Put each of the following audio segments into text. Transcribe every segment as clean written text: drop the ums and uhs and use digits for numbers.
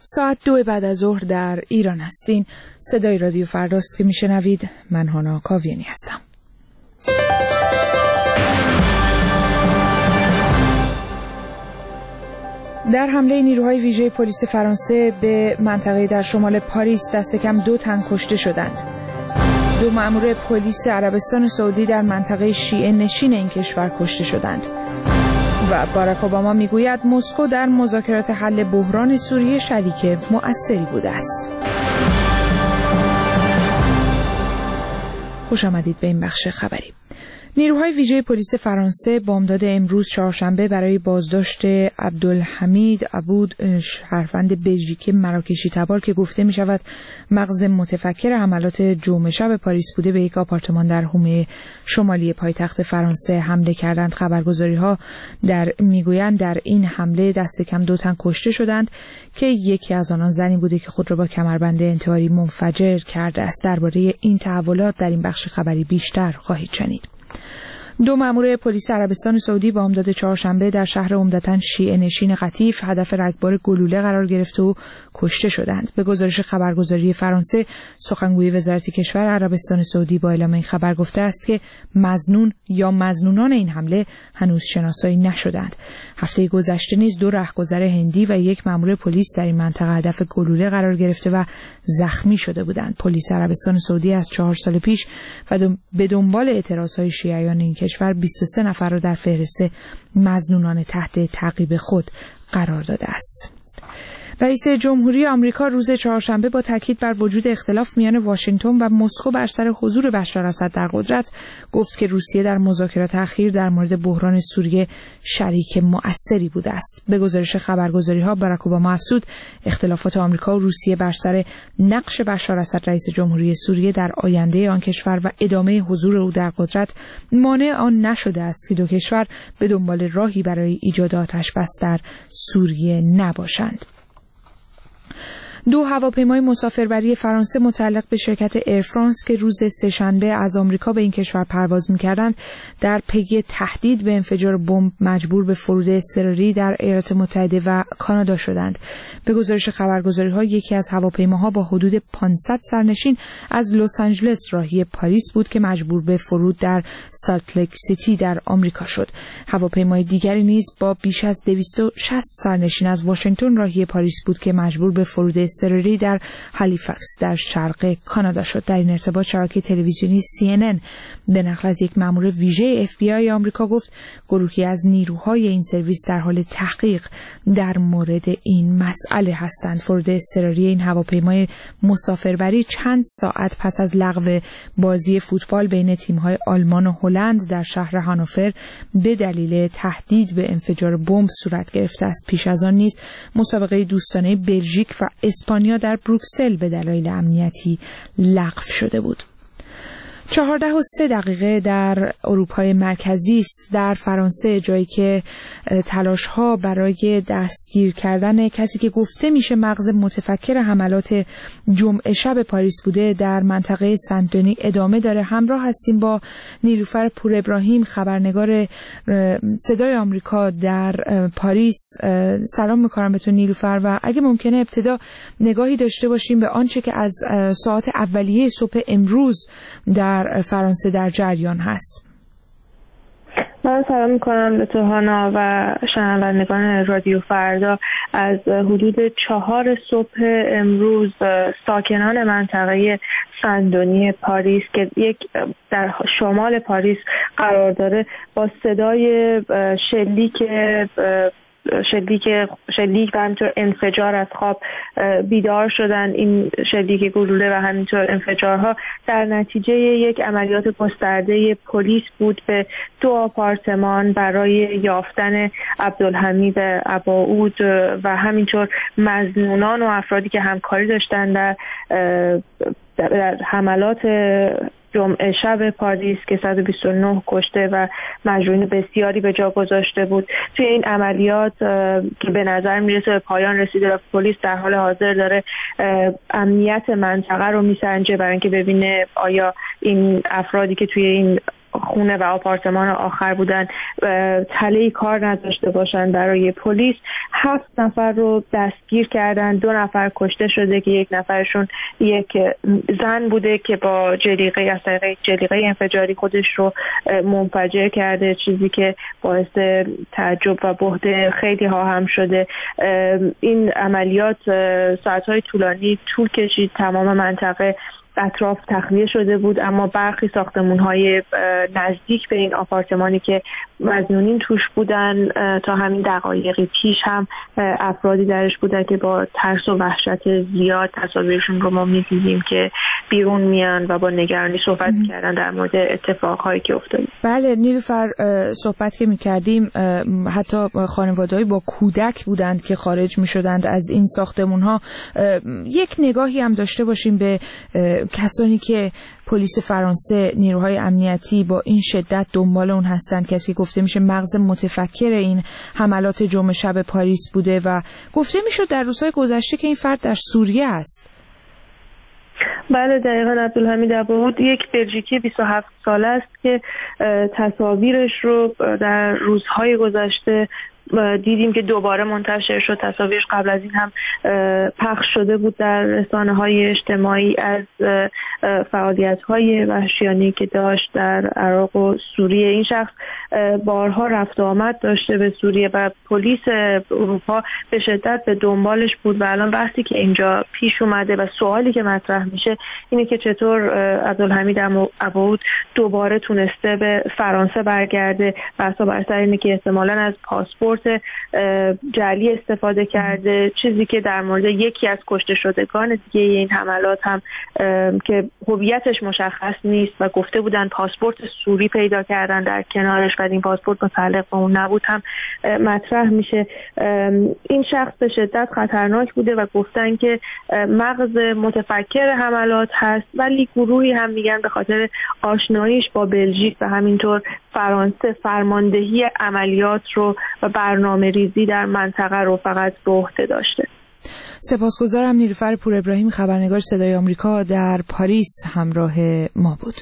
ساعت 2 بعد از ظهر در ایران هستین. صدای رادیو فرداست که میشنوید. من هانا کاویانی هستم. در حمله نیروهای ویژه پلیس فرانسه به منطقه در شمال پاریس دست کم 2 تن کشته شدند. 2 مأمور پلیس عربستان سعودی در منطقه شیعه نشین این کشور کشته شدند. و باراک اوباما میگوید مسکو در مذاکرات حل بحران سوریه شریک مؤثری بوده است. خوش آمدید به این بخش خبری. نیروهای ویژه پلیس فرانسه بامداد امروز چهارشنبه برای بازداشت عبدالحمید عبود، شهروند بلژیکی مراکشی تبار که گفته می شود مغز متفکر حملات جمعه شب پاریس بوده، به یک آپارتمان در حومه شمالی پایتخت فرانسه حمله کردند. خبرگزاری‌ها میگویند در این حمله دست کم 2 تن کشته شدند که یکی از آنان زنی بوده که خود را با کمربند انتحاری منفجر کرده است. درباره این تحولات در این بخش خبری بیشتر خواهید شنید. 2 مأمور پلیس عربستان سعودی بامداد چهارشنبه در شهر عمدتاً شیعه نشین قطیف هدف رگبار گلوله قرار گرفته و کشته شدند. به گزارش خبرگزاری فرانسه، سخنگوی وزارت کشور عربستان سعودی با اعلام این خبر گفته است که مظنون یا مظنونان این حمله هنوز شناسایی نشدند. هفته گذشته نیز 2 رهگذر هندی و 1 مأمور پلیس در این منطقه هدف گلوله قرار گرفته و زخمی شده بودند. پلیس عربستان سعودی از 4 سال پیش و به دنبال اعتراضهای شیعیان این کشور 23 نفر را در فهرست مظنونان تحت تعقیب خود قرار داده است. رئیس جمهوری آمریکا روز چهارشنبه با تاکید بر وجود اختلاف میان واشنگتن و مسکو بر سر حضور بشار اسد در قدرت گفت که روسیه در مذاکرات اخیر در مورد بحران سوریه شریک مؤثری بوده است. به گزارش خبرگزاری‌ها، باراک اوباما افزود اختلافات آمریکا و روسیه بر سر نقش بشار اسد رئیس جمهوری سوریه در آینده آن کشور و ادامه حضور او در قدرت مانع آن نشده است که 2 کشور به دنبال راهی برای ایجاد آتش‌بس در سوریه نباشند. 2 هواپیمای مسافربری فرانسه متعلق به شرکت ایرفرانس که روز سه‌شنبه از آمریکا به این کشور پرواز می‌کردند در پی تهدید به انفجار بمب مجبور به فرود اضطراری در ایالات متحده و کانادا شدند. به گزارش خبرگزاری‌ها، یکی از هواپیماها با حدود 500 سرنشین از لس آنجلس راهی پاریس بود که مجبور به فرود در سالت لیک سیتی در آمریکا شد. هواپیمای دیگری نیز با بیش از 260 سرنشین از واشنگتن راهی پاریس بود که مجبور به فرود اضطراری در هالیفاکس در شرق کانادا شد. در این ارتباط شبکه تلویزیونی CNN به نقل از یک مأمور ویژه FBI آمریکا گفت گروهی از نیروهای این سرویس در حال تحقیق در مورد این مسئله هستند. فرود اضطراری این هواپیمای مسافربری چند ساعت پس از لغو بازی فوتبال بین تیم‌های آلمان و هلند در شهر هانوفر به دلیل تهدید به انفجار بمب صورت گرفته است. پیش از آن نیز مسابقه دوستانه بلژیک و اسپانیا در بروکسل به دلایل امنیتی لغو شده بود. 4:03 در اروپای مرکزی است. در فرانسه، جایی که تلاش‌ها برای دستگیر کردن کسی که گفته میشه مغز متفکر حملات جمعه شب پاریس بوده در منطقه سنت دنی ادامه داره. همراه هستیم با نیلوفر پور ابراهیم، خبرنگار صدای آمریکا در پاریس. سلام می‌کنم به تو نیلوفر و اگه ممکنه ابتدا نگاهی داشته باشیم به آنچه که از ساعات اولیه صبح امروز در فرانسه در جریان هست. من سلام میکنم به تو هانا و شنوندگان رادیو فردا. از حدود 4 صبح امروز ساکنان منطقه سندونی پاریس که یک در شمال پاریس قرار داره با صدای شلیک و همینطور انفجار از خواب بیدار شدن. این شلیک گلوله و همینطور انفجارها در نتیجه یک عملیات گسترده پلیس بود به 2 آپارتمان برای یافتن عبدالحمید عباود و همینطور مظنونان و افرادی که همکاری داشتن در حملات جمعه شب پاریس که 129 کشته و مجروحین بسیاری به جا گذاشته بود. توی این عملیات که به نظر میرسه به پایان رسیده و پلیس در حال حاضر داره امنیت منطقه رو میسنجه برای اینکه ببینه آیا این افرادی که توی این خونه و آپارتمان آخر بودن تله کار نذاشته باشن برای پلیس. 7 نفر رو دستگیر کردن، 2 نفر کشته شده که 1 نفرشون یک زن بوده که با جلیقه انفجاری خودش رو منفجر کرده، چیزی که باعث تعجب و بهت خیلی ها هم شده. این عملیات ساعت‌های طولانی طول کشید، تمام منطقه اطراف تخلیه شده بود، اما برخی ساختمان‌های نزدیک به این آپارتمانی که مظنونین توش بودن تا همین دقایقی پیش هم افرادی درش بودن که با ترس و وحشت زیاد تصاویرشون رو ما می‌دیدیم که بیرون میان و با نگرانی صحبت کردن در مورد اتفاقهایی که افتاده. بله نیلوفر، صحبت که می‌کردیم حتی خانواده‌ای با کودک بودند که خارج می‌شدند از این ساختمان‌ها. یک نگاهی هم داشته باشیم به کسانی که پلیس فرانسه، نیروهای امنیتی با این شدت دنبال اون هستند. کسی گفته میشه مغز متفکر این حملات جمعه شب پاریس بوده و گفته میشد در روزهای گذشته که این فرد در سوریه است. بله دقیقاً. عبدالحمید ابوهود یک بلژیکی 27 ساله است که تصاویرش رو در روزهای گذشته دیدیم که دوباره منتشر شد. تصاویرش قبل از این هم پخش شده بود در رسانه‌های اجتماعی از فعالیت‌های وحشیانه‌ای که داشت در عراق و سوریه. این شخص بارها رفت و آمد داشته به سوریه و پلیس اروپا به شدت به دنبالش بود و الان بحثی که اینجا پیش اومده و سوالی که مطرح میشه اینه که چطور عبدالحمید ابوهود دوباره تونسته به فرانسه برگرده و بر سر اینه که احتمالاً از پاسپورت جعلی استفاده کرده، چیزی که در مورد یکی از کشته شدگان دیگه این حملات هم که هویتش مشخص نیست و گفته بودن پاسپورت سوری پیدا کردن در کنارش و این پاسپورت متعلق به اون نبود هم مطرح میشه. این شخص به شدت خطرناک بوده و گفتن که مغز متفکر حملات هست، ولی گروهی هم میگن به خاطر آشناییش با بلژیک و همینطور فرانسه فرماندهی عملیات رو و برنامه ریزی در منطقه رو فقط به عهده داشته. سپاسگزارم. نیلوفر پور ابراهیم، خبرنگار صدای آمریکا در پاریس همراه ما بود.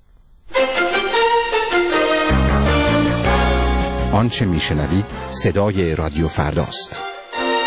آنچه میشنوید صدای رادیو فرداست.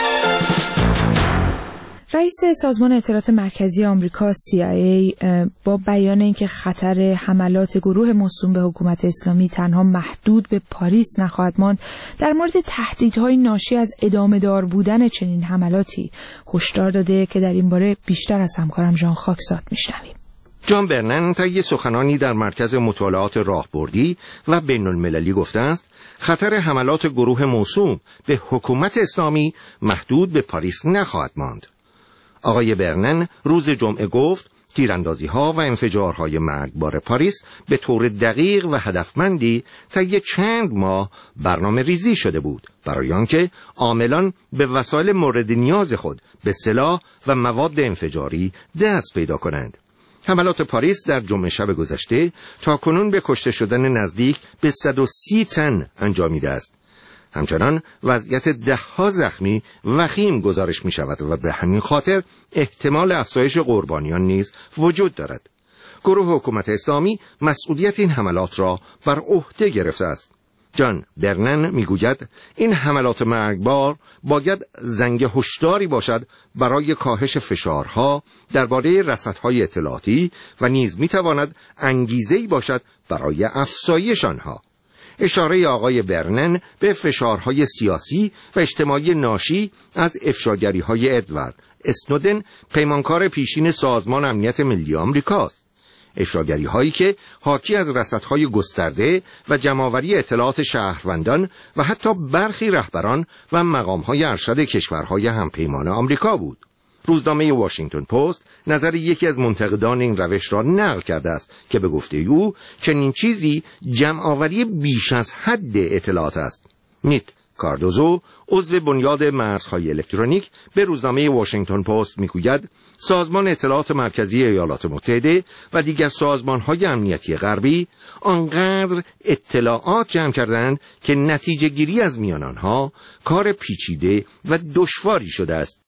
رئیس سازمان اطلاعات مرکزی آمریکا CIA با بیان اینکه خطر حملات گروه موسوم به حکومت اسلامی تنها محدود به پاریس نخواهد ماند، در مورد تهدیدهای ناشی از ادامه دار بودن چنین حملاتی هشدار داده که در این باره بیشتر از همکارم ژان خاکساد میشنویم. جان برنن طی سخنانی در مرکز مطالعات راهبردی و بین‌المللی گفته است خطر حملات گروه موسوم به حکومت اسلامی محدود به پاریس نخواهد ماند. آقای برنن روز جمعه گفت تیراندازی‌ها و انفجارهای مرگبار پاریس به طور دقیق و هدفمندی طی چند ماه برنامه ریزی شده بود برای آنکه عاملان به وسایل مورد نیاز خود به سلاح و مواد انفجاری دست پیدا کنند. حملات پاریس در جمعه شب گذشته تاکنون به کشته شدن نزدیک به 130 تن انجامیده است. همچنان وضعیت 10 زخمی وخیم گزارش می شود و به همین خاطر احتمال افزایش قربانیان نیز وجود دارد. گروه حکومت اسلامی مسئولیت این حملات را بر عهده گرفته است. جان برنن می گوید این حملات مرگبار باید زنگ هشداری باشد برای کاهش فشارها درباره رصدهای اطلاعاتی و نیز می تواند انگیزه‌ای باشد برای افزایش آنها. اشاره آقای برنن به فشارهای سیاسی و اجتماعی ناشی از افشاگری‌های ادوارد اسنودن، پیمانکار پیشین سازمان امنیت ملی آمریکاست. افشاگری‌هایی که حاکی از رصدهای گسترده و جمع‌آوری اطلاعات شهروندان و حتی برخی رهبران و مقام‌های ارشد کشورهای همپیمان آمریکا بود. روزنامه واشنگتن پست نظر یکی از منتقدان این روش را نقل کرده است که به گفته او چنین چیزی جمع‌آوری بیش از حد اطلاعات است. نیت کاردوزو، عضو بنیاد مرزهای الکترونیک، به روزنامه واشنگتن پست میگوید سازمان اطلاعات مرکزی ایالات متحده و دیگر سازمان‌های امنیتی غربی آنقدر اطلاعات جمع کردند که نتیجه گیری از میان آنها کار پیچیده و دشواری شده است.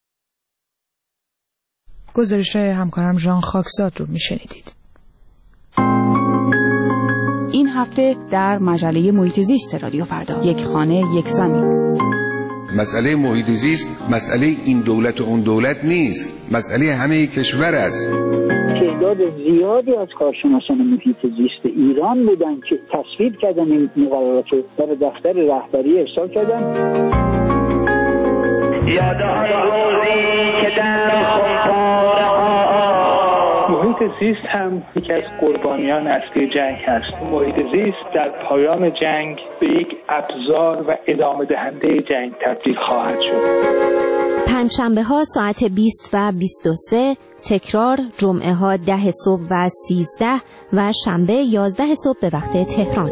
گزارش همکارم ژان خاکساد رو میشنیدید. این هفته در مجله محیط زیست رادیو فردا، یک خانه یک زمین. مسئله محیط زیست مسئله این دولت و اون دولت نیست، مسئله همه کشور است. تعداد زیادی از کارشناسان محیط زیست ایران بودن که تصویب کردن این مقررات رو در دفتر رهبری ارسال کردن. یاد آن روزی که در محیط زیست هم یکی از قربانیان اصلی جنگ هست. محیط زیست در پایان جنگ به یک ابزار و ادامه دهنده جنگ تبدیل خواهد شد. پنجشنبه ها ساعت 20 و 23، تکرار جمعه ها 10 صبح و 13 و شنبه 11 صبح به وقت تهران.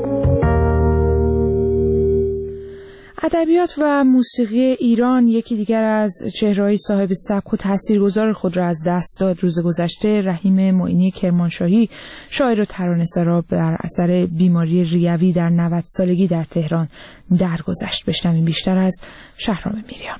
ادبیات و موسیقی ایران یکی دیگر از چهره‌های صاحب سبک و تاثیرگذار خود را از دست داد. روز گذشته رحیم معینی کرمانشاهی، شاعر و ترانه‌سرا، بر اثر بیماری ریوی در 90 سالگی در تهران درگذشت. بشنویم بیشتر از شهرام میریان.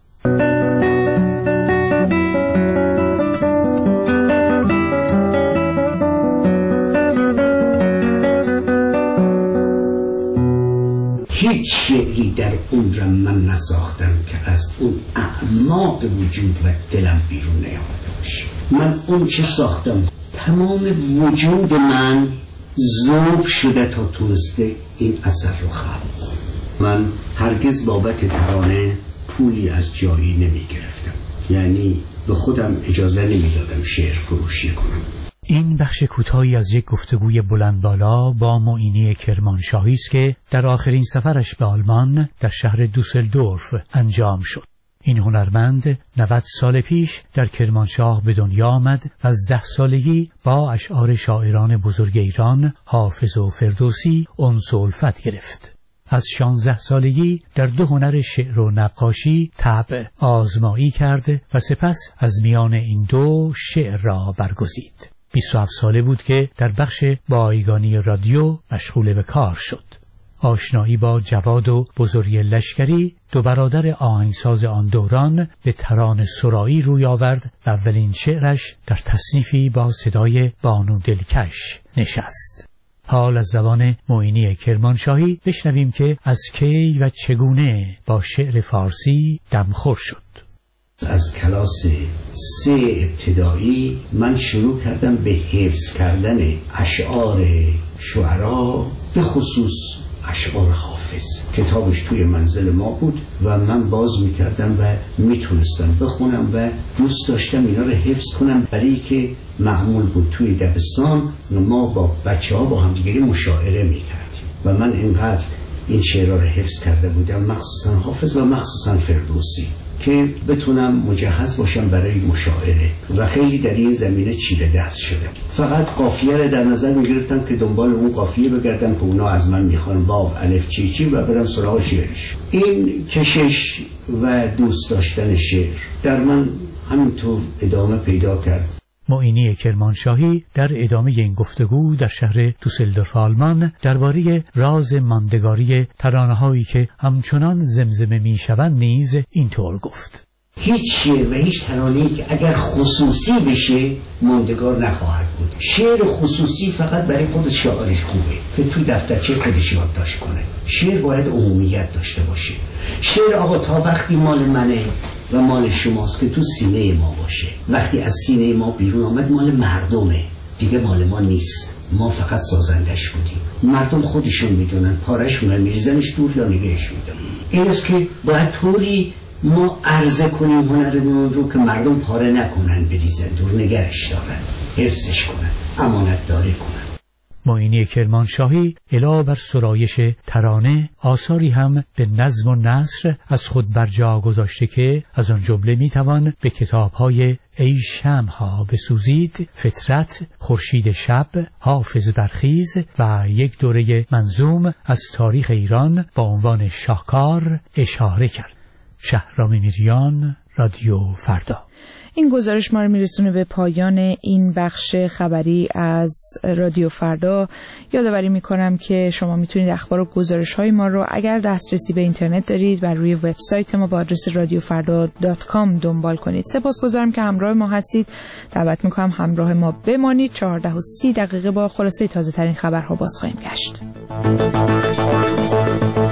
هیچ شعری در عمرم من نساختم که از اون اعماق وجود و دلم بیرون نیامده باشه. من اون چه ساختم تمام وجود من ذوب شده تا تونسته این اثر رو خلق. من هرگز بابت ترانه پولی از جایی نمی گرفتم، یعنی به خودم اجازه نمی دادم شعر فروشی کنم. این بخش کوتاهی از یک گفتگوی بلند بالا با معینی کرمانشاهی است که در آخرین سفرش به آلمان در شهر دوسلدورف انجام شد. این هنرمند 90 سال پیش در کرمانشاه به دنیا آمد و از 10 سالگی با اشعار شاعران بزرگ ایران حافظ و فردوسی انس و الفت گرفت. از 16 سالگی در 2 هنر شعر و نقاشی طبع آزمایی کرد و سپس از میان این 2 شعر را برگزید. 27 ساله بود که در بخش بایگانی رادیو مشغول به کار شد. آشنایی با جواد و بزرگ لشکری، 2 برادر آهنگساز آن دوران، به ترانه سرایی روی آورد و اولین شعرش در تصنیفی با صدای بانو دلکش نشست. حال از زبان معینی کرمانشاهی بشنویم که از کی و چگونه با شعر فارسی دمخور شد. از کلاس 3 ابتدایی من شروع کردم به حفظ کردن اشعار شعرا، به خصوص اشعار حافظ. کتابش توی منزل ما بود و من باز میکردم و میتونستم بخونم و دوست داشتم اینا رو حفظ کنم، برای که معمول بود توی دبستان ما با بچه ها با همدیگری مشاعره میکردیم و من اینقدر این شعرها رو حفظ کرده بودم، مخصوصا حافظ و مخصوصا فردوسی، که بتونم مجهز باشم برای مشاعره و خیلی در این زمینه چیره دست شده. فقط قافیه رو در نظر میگرفتم که دنبال اون قافیه بگردم که اونا از من میخوان باب الف چی چی و برم سراغ شعرش. این کشش و دوست داشتن شعر در من همینطور ادامه پیدا کرد. معینی کرمانشاهی در ادامه این گفتگو در شهر دوسلدورف آلمان درباره راز ماندگاری ترانه‌هایی که همچنان زمزمه میشوند نیز اینطور گفت: هیچ شعر و هیچ ترانه‌ای که اگر خصوصی بشه ماندگار نخواهد بود. شعر خصوصی فقط برای خود شاعرش خوبه که تو دفترچه خودش یادداشت کنه. شعر باید عمومیت داشته باشه. شعر آقا تا وقتی مال منه و مال شماست که تو سینه ما باشه. وقتی از سینه ما بیرون آمد مال مردمه، دیگه مال ما نیست. ما فقط سازندش بودیم. مردم خودشون میدونن پاره‌شون میریزنش دور یا نگهش میدن. این است که باید طوری ما عرضه کنیم هنرمون رو که مردم پاره نکنن، بریزن دور، نگهش دارن، حفظش کنن، امانت داری کنن. معینی کرمانشاهی علاوه بر سرایش ترانه آثاری هم به نظم و نثر از خود برجا گذاشته که از آن جمله میتوان به کتاب‌های ای شمع‌ها بسوزید، فطرت، خورشید شب، حافظ برخیز و یک دوره منظوم از تاریخ ایران با عنوان شاهکار اشاره کرد. شهرام میریان، رادیو فردا. این گزارش ما رو میرسونه به پایان این بخش خبری از رادیو فردا. یادآوری میکنم که شما میتونید اخبار و گزارش های ما رو اگر دسترسی به اینترنت دارید بر روی وبسایت ما با آدرس radiofarda.com دنبال کنید. سپاسگزارم که همراه ما هستید. دعوت میکنم همراه ما بمانید. 14:30 با خلاصه تازه ترین خبرها باز خواهیم گشت.